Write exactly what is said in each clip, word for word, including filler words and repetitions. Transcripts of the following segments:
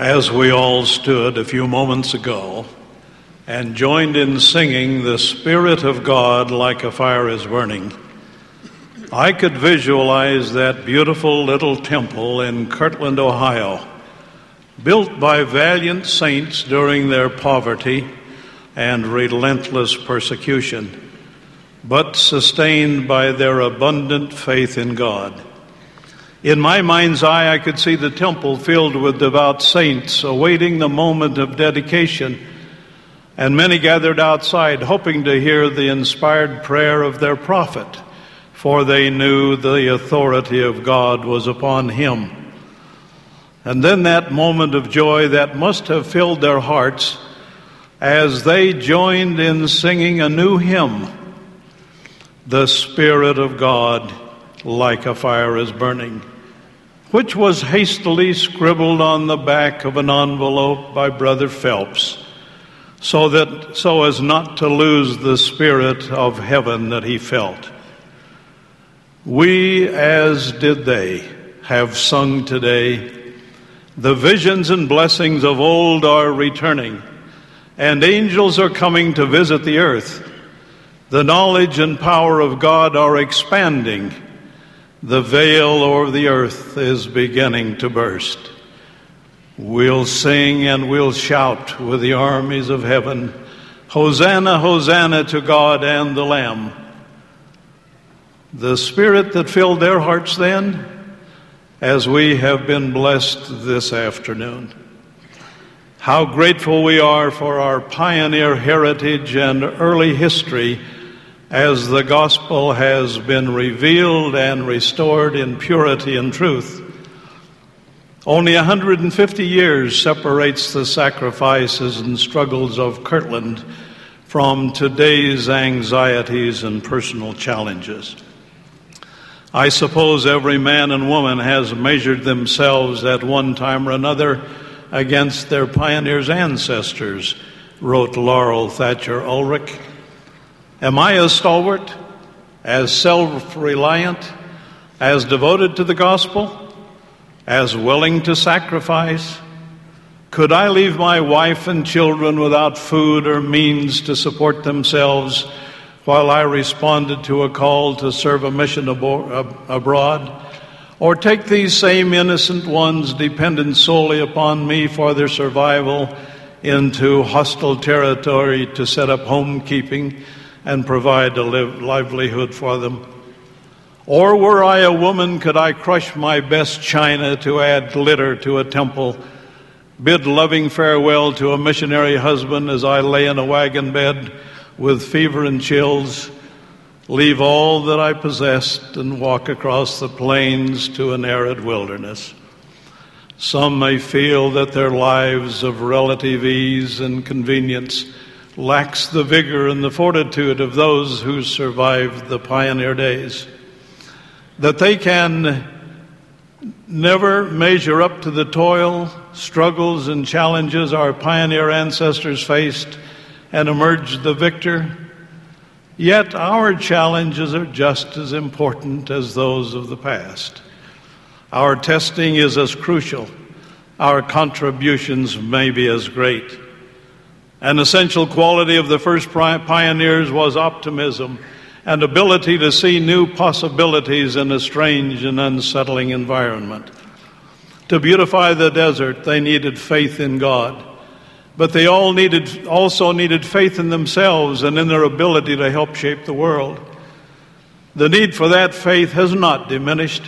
As we all stood a few moments ago and joined in singing "The Spirit of God like a fire is burning," I could visualize that beautiful little temple in Kirtland, Ohio, built by valiant saints during their poverty and relentless persecution, but sustained by their abundant faith in God. In my mind's eye, I could see the temple filled with devout saints awaiting the moment of dedication, and many gathered outside hoping to hear the inspired prayer of their prophet, for they knew the authority of God was upon him. And then that moment of joy that must have filled their hearts as they joined in singing a new hymn, "The Spirit of God like a fire is burning," which was hastily scribbled on the back of an envelope by Brother Phelps, so that so as not to lose the spirit of heaven that he felt. We, as did they, have sung today, "The visions and blessings of old are returning, and angels are coming to visit the earth. The knowledge and power of God are expanding. The veil over the earth is beginning to burst." We'll sing and we'll shout with the armies of heaven, "Hosanna, Hosanna to God and the Lamb." The Spirit that filled their hearts then, as we have been blessed this afternoon. How grateful we are for our pioneer heritage and early history as the gospel has been revealed and restored in purity and truth. Only one hundred fifty years separates the sacrifices and struggles of Kirtland from today's anxieties and personal challenges. I suppose every man and woman has measured themselves at one time or another against their pioneers' ancestors, wrote Laurel Thatcher Ulrich. Am I as stalwart, as self-reliant, as devoted to the gospel, as willing to sacrifice? Could I leave my wife and children without food or means to support themselves while I responded to a call to serve a mission abo- abroad? Or take these same innocent ones, dependent solely upon me for their survival, into hostile territory to set up homekeeping and provide a live livelihood for them? Or were I a woman, could I crush my best china to add glitter to a temple, bid loving farewell to a missionary husband as I lay in a wagon bed with fever and chills, leave all that I possessed and walk across the plains to an arid wilderness? Some may feel that their lives of relative ease and convenience lacks the vigor and the fortitude of those who survived the pioneer days, that they can never measure up to the toil, struggles, and challenges our pioneer ancestors faced and emerged the victor. Yet our challenges are just as important as those of the past. Our testing is as crucial. Our contributions may be as great. An essential quality of the first pioneers was optimism and ability to see new possibilities in a strange and unsettling environment. To beautify the desert, they needed faith in God, but they all needed also needed faith in themselves and in their ability to help shape the world. The need for that faith has not diminished.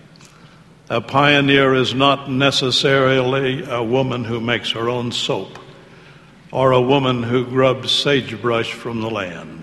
A pioneer is not necessarily a woman who makes her own soap or a woman who grubs sagebrush from the land.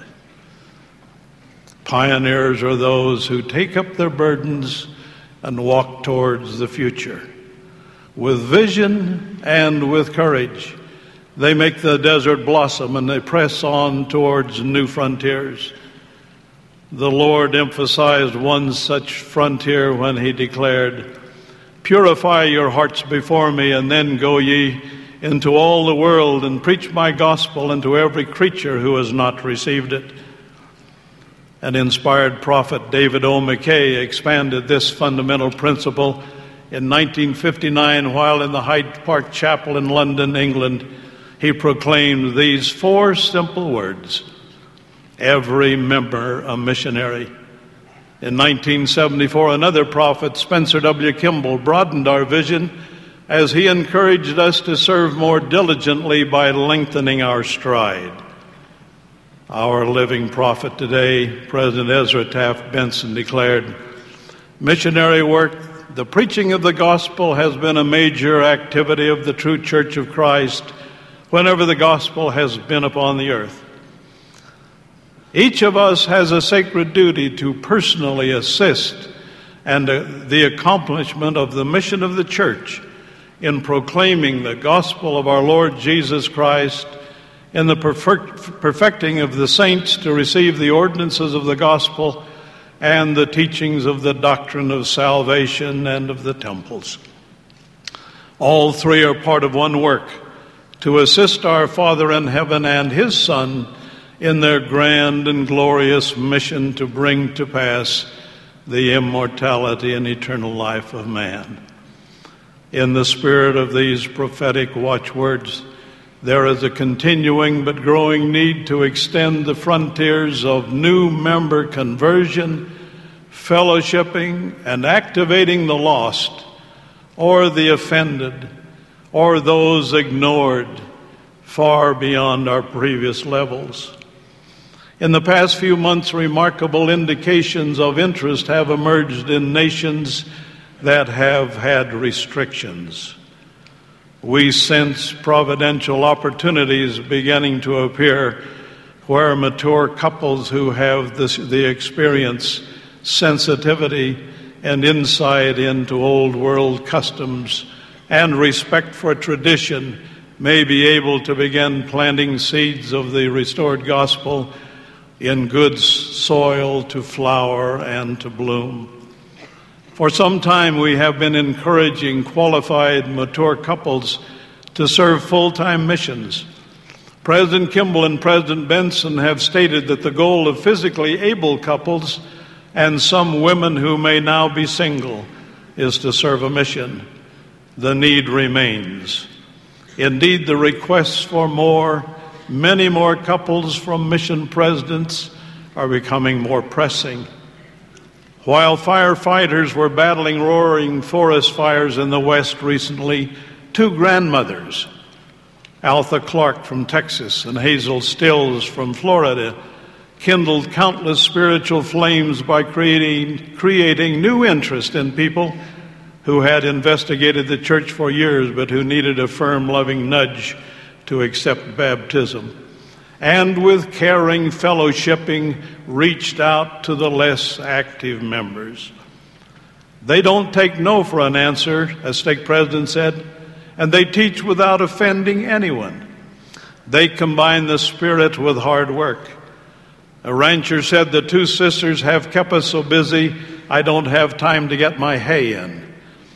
Pioneers are those who take up their burdens and walk towards the future. With vision and with courage, they make the desert blossom and they press on towards new frontiers. The Lord emphasized one such frontier when he declared, "Purify your hearts before me, and then go ye into all the world and preach my gospel unto every creature who has not received it." An inspired prophet, David O. McKay, expanded this fundamental principle in nineteen fifty-nine, while in the Hyde Park Chapel in London, England, he proclaimed these four simple words: every member a missionary. In nineteen seventy-four, another prophet, Spencer W. Kimball, broadened our vision as he encouraged us to serve more diligently by lengthening our stride. Our living prophet today, President Ezra Taft Benson, declared, missionary work, the preaching of the gospel, has been a major activity of the true Church of Christ whenever the gospel has been upon the earth. Each of us has a sacred duty to personally assist and uh, the accomplishment of the mission of the church in proclaiming the gospel of our Lord Jesus Christ, in the perfect, perfecting of the saints to receive the ordinances of the gospel and the teachings of the doctrine of salvation and of the temples. All three are part of one work: to assist our Father in heaven and his Son in their grand and glorious mission to bring to pass the immortality and eternal life of man. In the spirit of these prophetic watchwords, there is a continuing but growing need to extend the frontiers of new member conversion, fellowshipping, and activating the lost, or the offended, or those ignored, far beyond our previous levels. In the past few months, remarkable indications of interest have emerged in nations that have had restrictions. We sense providential opportunities beginning to appear where mature couples who have this, the experience, sensitivity, and insight into old world customs and respect for tradition may be able to begin planting seeds of the restored gospel in good soil to flower and to bloom. For some time, we have been encouraging qualified, mature couples to serve full-time missions. President Kimball and President Benson have stated that the goal of physically able couples and some women who may now be single is to serve a mission. The need remains. Indeed, the requests for more, many more couples from mission presidents are becoming more pressing. While firefighters were battling roaring forest fires in the West recently, two grandmothers, Altha Clark from Texas and Hazel Stills from Florida, kindled countless spiritual flames by creating, creating new interest in people who had investigated the church for years but who needed a firm, loving nudge to accept baptism. And with caring fellowshipping, reached out to the less active members. They don't take no for an answer, as stake president said, and they teach without offending anyone. They combine the spirit with hard work. A rancher said, the two sisters have kept us so busy, I don't have time to get my hay in.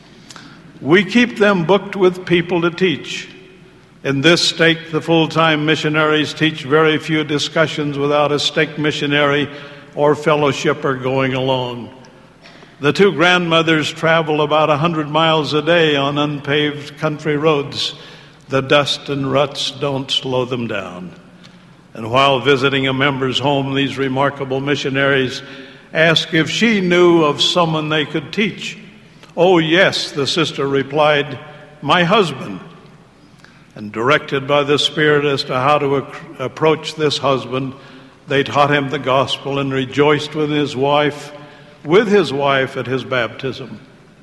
We keep them booked with people to teach. In this stake, the full-time missionaries teach very few discussions without a stake missionary or fellowshipper going along. The two grandmothers travel about one hundred miles a day on unpaved country roads. The dust and ruts don't slow them down. And while visiting a member's home, these remarkable missionaries asked if she knew of someone they could teach. Oh, yes, the sister replied, my husband. And directed by the Spirit as to how to ac- approach this husband, they taught him the gospel and rejoiced with his wife, with his wife at his baptism.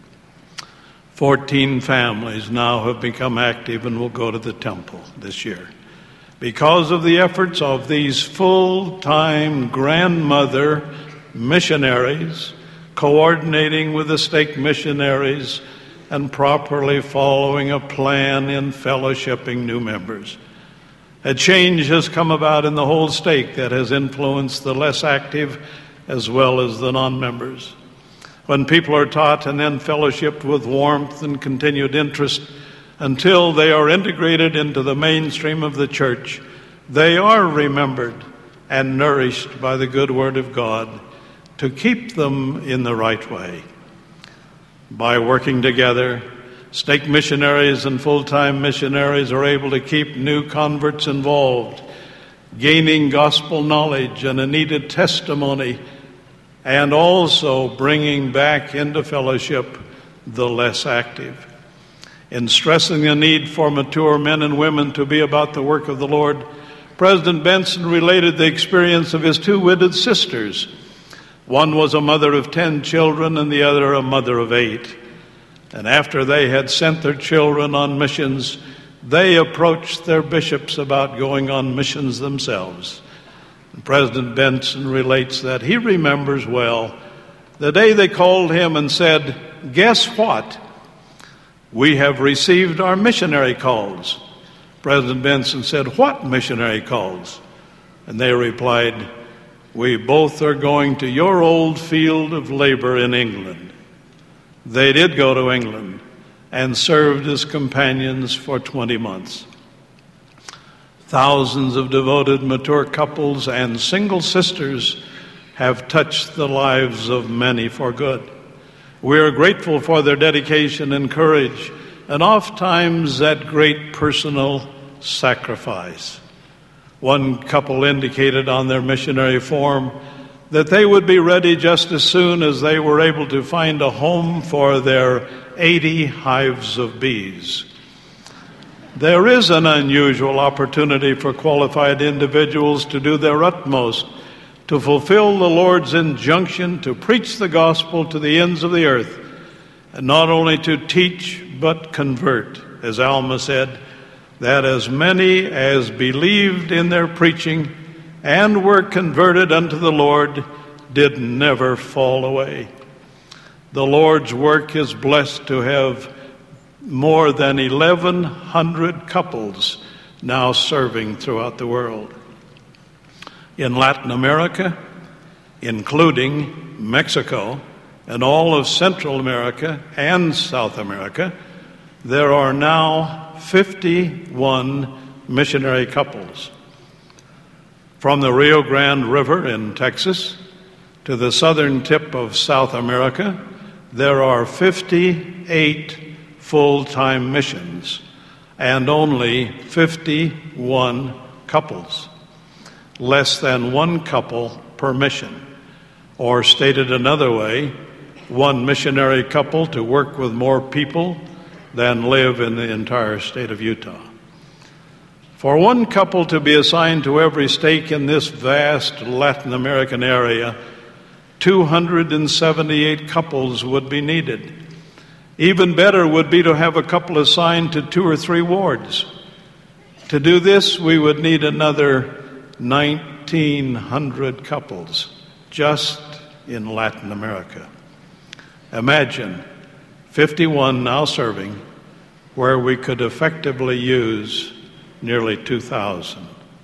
Fourteen families now have become active and will go to the temple this year because of the efforts of these full-time grandmother missionaries, coordinating with the stake missionaries and properly following a plan in fellowshipping new members. A change has come about in the whole stake that has influenced the less active as well as the non-members. When people are taught and then fellowshipped with warmth and continued interest until they are integrated into the mainstream of the church, they are remembered and nourished by the good word of God to keep them in the right way. By working together, stake missionaries and full-time missionaries are able to keep new converts involved, gaining gospel knowledge and a needed testimony, and also bringing back into fellowship the less active. In stressing the need for mature men and women to be about the work of the Lord, President Benson related the experience of his two widowed sisters. One was a mother of ten children and the other a mother of eight. And after they had sent their children on missions, they approached their bishops about going on missions themselves. And President Benson relates that he remembers well the day they called him and said, "Guess what? We have received our missionary calls." President Benson said, "What missionary calls?" And they replied, "We both are going to your old field of labor in England." They did go to England and served as companions for twenty months. Thousands of devoted, mature couples and single sisters have touched the lives of many for good. We are grateful for their dedication and courage, and oftentimes that great personal sacrifice. One couple indicated on their missionary form that they would be ready just as soon as they were able to find a home for their eighty hives of bees. There is an unusual opportunity for qualified individuals to do their utmost to fulfill the Lord's injunction to preach the gospel to the ends of the earth, and not only to teach but convert, as Alma said, that as many as believed in their preaching and were converted unto the Lord did never fall away. The Lord's work is blessed to have more than eleven hundred couples now serving throughout the world. In Latin America, including Mexico and all of Central America and South America, there are now fifty-one missionary couples. From the Rio Grande River in Texas to the southern tip of South America, there are fifty-eight full-time missions and only fifty-one couples. Less than one couple per mission. Or stated another way, one missionary couple to work with more people than live in the entire state of Utah. For one couple to be assigned to every stake in this vast Latin American area, two hundred seventy-eight couples would be needed. Even better would be to have a couple assigned to two or three wards. To do this, we would need another nineteen hundred couples just in Latin America. Imagine fifty-one now serving, where we could effectively use nearly two thousand.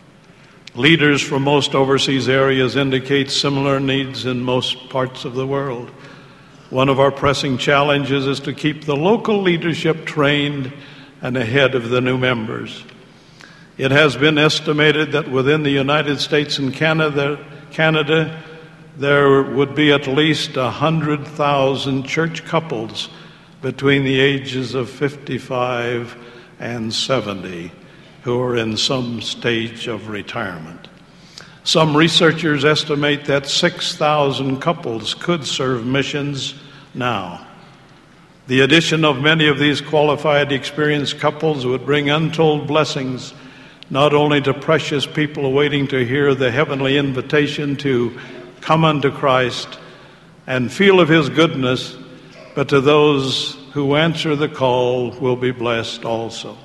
Leaders from most overseas areas indicate similar needs in most parts of the world. One of our pressing challenges is to keep the local leadership trained and ahead of the new members. It has been estimated that within the United States and Canada, Canada there would be at least one hundred thousand church couples between the ages of fifty-five and seventy who are in some stage of retirement. Some researchers estimate that six thousand couples could serve missions now. The addition of many of these qualified, experienced couples would bring untold blessings, not only to precious people awaiting to hear the heavenly invitation to come unto Christ and feel of his goodness, but to those who answer the call will be blessed also.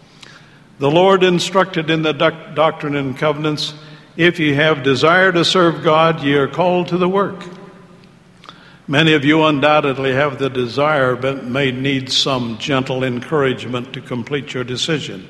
The Lord instructed in the doc- Doctrine and Covenants, if ye have desire to serve God, ye are called to the work. Many of you undoubtedly have the desire, but may need some gentle encouragement to complete your decision.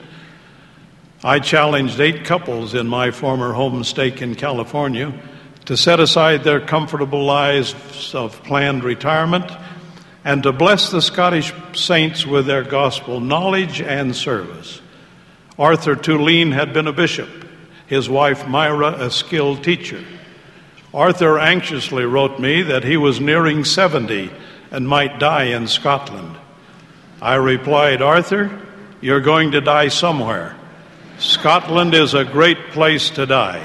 I challenged eight couples in my former home stake in California to set aside their comfortable lives of planned retirement and to bless the Scottish saints with their gospel knowledge and service. Arthur Tulane had been a bishop, his wife Myra a skilled teacher. Arthur anxiously wrote me that he was nearing seventy and might die in Scotland. I replied, Arthur, you're going to die somewhere. Scotland is a great place to die.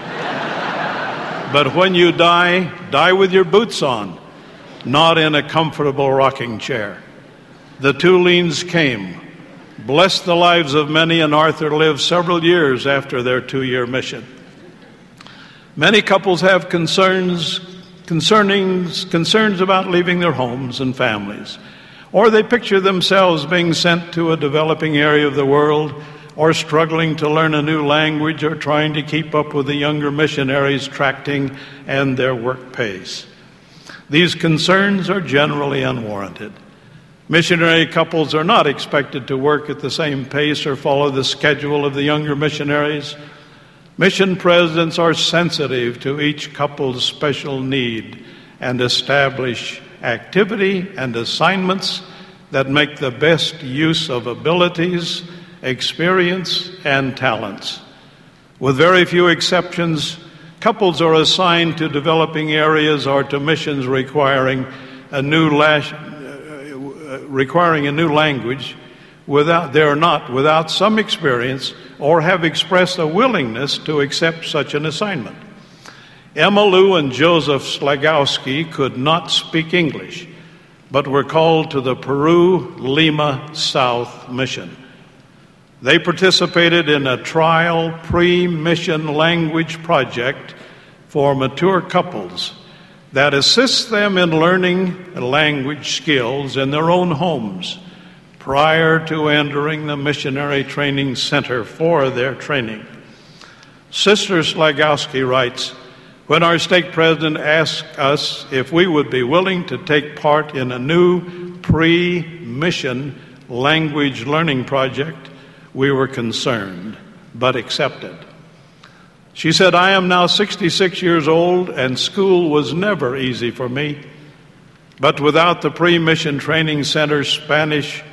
But when you die, die with your boots on, not in a comfortable rocking chair. The Tuleens came, blessed the lives of many, and Arthur lived several years after their two-year mission. Many couples have concerns concerning concerns about leaving their homes and families, or they picture themselves being sent to a developing area of the world, or struggling to learn a new language, or trying to keep up with the younger missionaries tracting and their work pace. These concerns are generally unwarranted. Missionary couples are not expected to work at the same pace or follow the schedule of the younger missionaries. Mission presidents are sensitive to each couple's special need and establish activity and assignments that make the best use of abilities, experience, and talents. With very few exceptions, couples are assigned to developing areas or to missions requiring a new lash, uh, requiring a new language. Without, they are not without some experience or have expressed a willingness to accept such an assignment. Emma Lou and Joseph Slagowski could not speak English, but were called to the Peru Lima South mission. They participated in a trial pre-mission language project for mature couples that assists them in learning language skills in their own homes prior to entering the missionary training center for their training. Sister Slagowski writes, when our stake president asked us if we would be willing to take part in a new pre-mission language learning project, we were concerned, but accepted. She said, I am now sixty-six years old, and school was never easy for me. But without the pre-mission training center Spanish,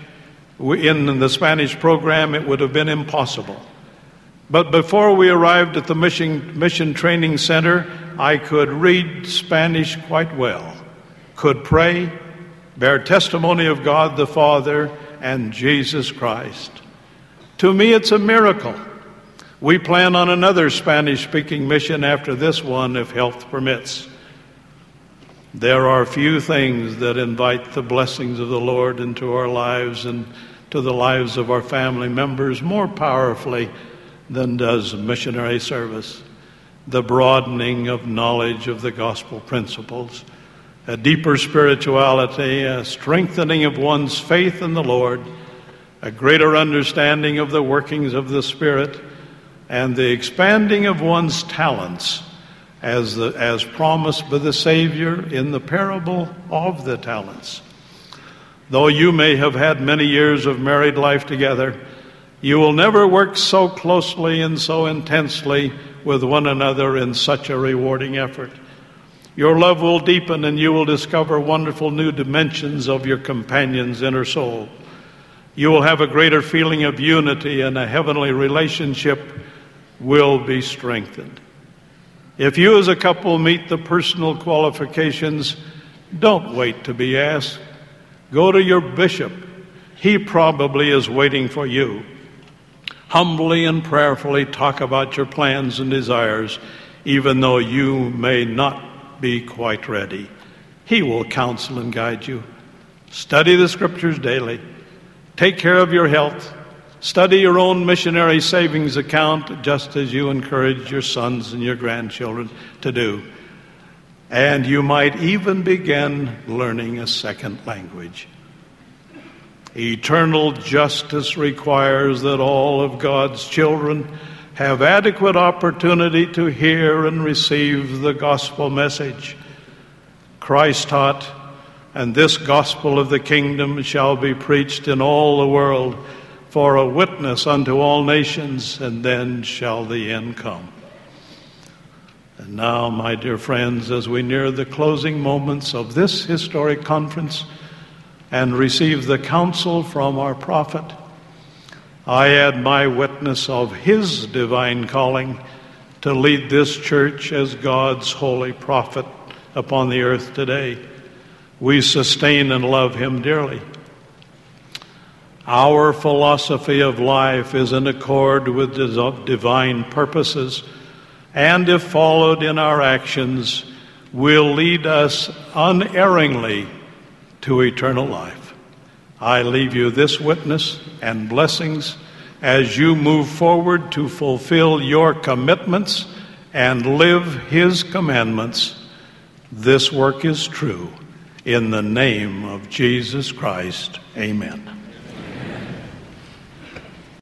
in the Spanish program, it would have been impossible. But before we arrived at the mission, mission training center, I could read Spanish quite well, could pray, bear testimony of God the Father and Jesus Christ. To me, it's a miracle. We plan on another Spanish-speaking mission after this one, if health permits. There are few things that invite the blessings of the Lord into our lives and to the lives of our family members more powerfully than does missionary service. The broadening of knowledge of the gospel principles, a deeper spirituality, a strengthening of one's faith in the Lord, a greater understanding of the workings of the Spirit, and the expanding of one's talents as, the, as promised by the Savior in the parable of the talents. Though you may have had many years of married life together, you will never work so closely and so intensely with one another in such a rewarding effort. Your love will deepen, and you will discover wonderful new dimensions of your companion's inner soul. You will have a greater feeling of unity, and a heavenly relationship will be strengthened. If you as a couple meet the personal qualifications, don't wait to be asked. Go to your bishop. He probably is waiting for you. Humbly and prayerfully talk about your plans and desires, even though you may not be quite ready. He will counsel and guide you. Study the scriptures daily. Take care of your health. Study your own missionary savings account, just as you encourage your sons and your grandchildren to do. And you might even begin learning a second language. Eternal justice requires that all of God's children have adequate opportunity to hear and receive the gospel message. Christ taught, and this gospel of the kingdom shall be preached in all the world for a witness unto all nations, and then shall the end come. And now, my dear friends, as we near the closing moments of this historic conference and receive the counsel from our prophet, I add my witness of his divine calling to lead this church as God's holy prophet upon the earth today. we sustain and love him dearly. Our philosophy of life is in accord with divine purposes, and if followed in our actions, will lead us unerringly to eternal life. I leave you this witness and blessings as you move forward to fulfill your commitments and live his commandments. This work is true. In the name of Jesus Christ, amen.